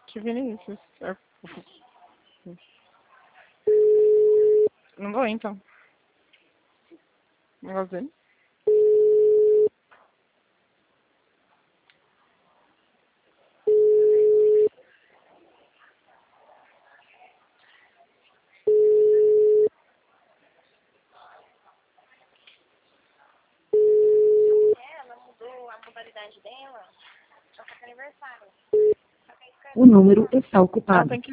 Que Vinícius. Não vou, então. Negócio dele. Ela mudou a modalidade dela. Só que é aniversário. O número está Ela ocupado. tem que